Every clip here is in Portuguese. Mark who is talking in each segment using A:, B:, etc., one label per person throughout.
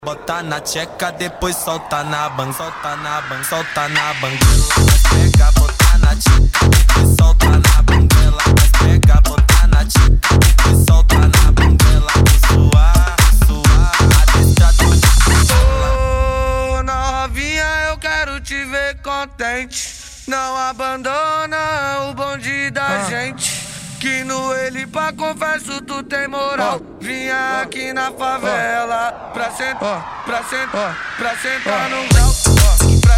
A: Bota na tcheca, depois solta na bang, solta na bang, solta na banguela. Pega, bota na tcheca, depois solta na banguela. Pega, bota na tcheca, depois solta na banguela. Suar, a destra do
B: Ô, novinha, eu quero te ver contente. Não abandona o bonde da gente. Que no ele pra confesso tu tem moral. Vinha aqui na favela pra sentar, pra sentar no grau. Pra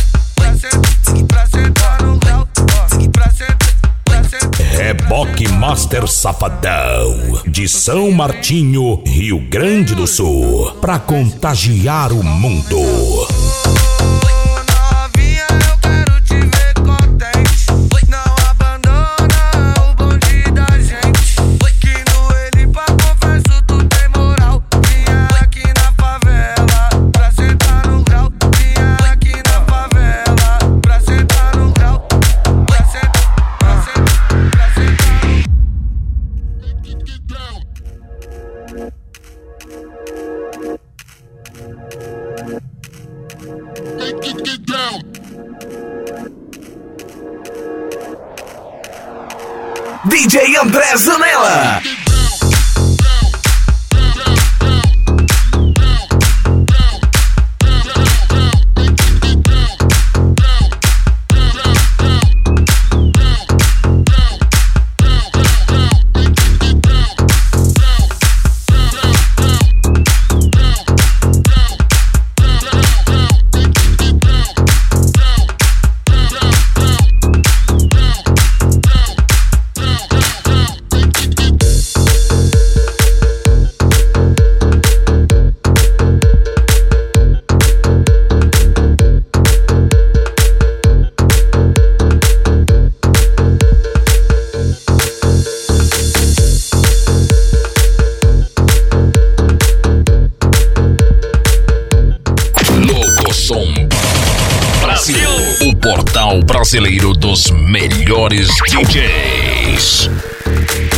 B: sentar no grau. Pra sentar.
C: Reboque Master Safadão, de São Martinho, Rio Grande do Sul, pra contagiar o mundo.
D: DJ André Zanella.
C: Brasil, o portal brasileiro dos melhores DJs.